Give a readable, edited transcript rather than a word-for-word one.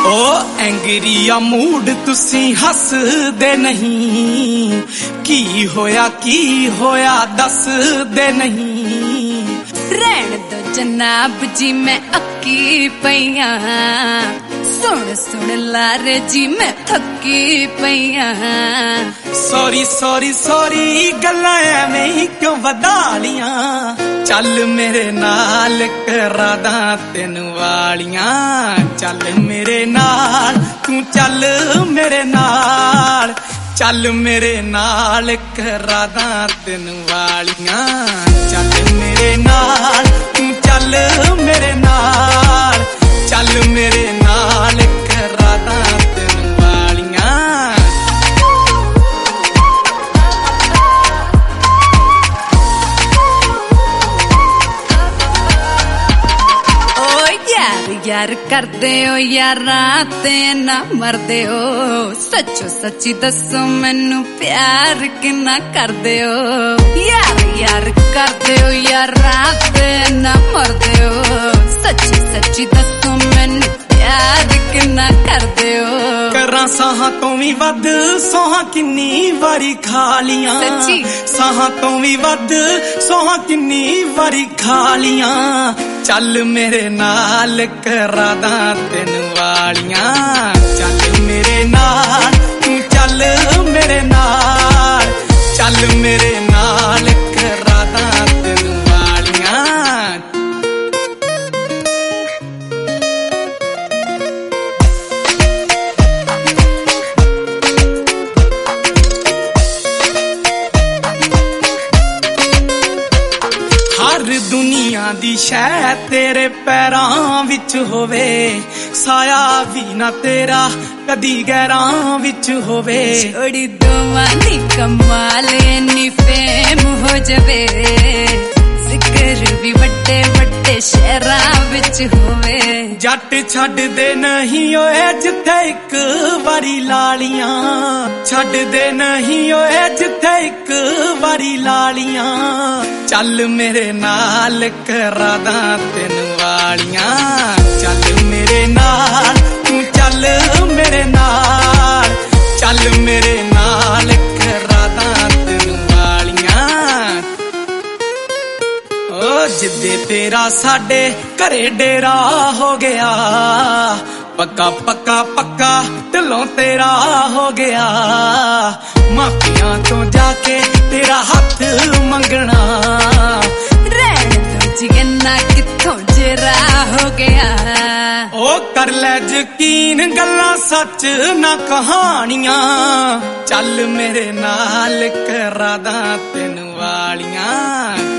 ओ एंगरिया mood तुसी हसदे नहीं, की होया दस दे नहीं। रहन दो जनाब जी मैं अक्की पईया, सुन सुन लारे जी मैं थकी पईया। सॉरी सॉरी सॉरी गल्लां एवें ही क्यों वधा लियां, चल मेरे नाल करादा तेनू वालियां। चल मेरे नाल तू चल मेरे नाल, चल मेरे नाल करादा तेनू वालियां। चल मेरे नाल तू चल मेरे नाल, चल मेरे नाल करादा तेनू वालियां। यार करदे हो यारां ते ना मरदे हो, सच्चो सच्ची दसो मैनू प्यार किन्ना करदे हो। यार करदे हो यारां ते ना मरदे हो, सच्ची सच्ची दसो मैनू प्यार किन्ना करदे हो। करां साहां तो भी वध सोहां किन्नी वारी खा लियां, साहां तो भी वध सोहां किन्नी वारी खा लियां। चल मेरे नाल करादा तेनू वालियां। चल मेरे नाल तू चल मेरे नाल, चल मेरे नाल करादा तेनू वालियां। हर दुनिया दी शै तेरे पैरां विच होवे, साया भी ना तेरा कदी गैरां विच होवे। छोड़ी दोवां दी कमाले नी फेम हो जावे, जिक्र भी बड़े बड़े शहरां विच होवे। जट छड्ड दे नहीं ओए जिथे इक वारी लालियां, छड्ड दे नहीं ओए जिथे इक वारी लालियां। चल मेरे नाल करादा तेनू वालियां। चल मेरे नाल तू चल मेरे नाल, चल मेरे नाल करादा तेनू वालियां। ओ जिद्दे तेरा साडे घरे डेरा हो गया, पक्का पक्का पक्का दिलों तेरा हो गया। माफिया तो जाके तेरा हाथ मंगना, रहन दो जिगना किथों जरा हो गया। ओ कर ले यकीन गल्लां सच ना कहानियां, चल मेरे नाल करादा तेनू वालियां।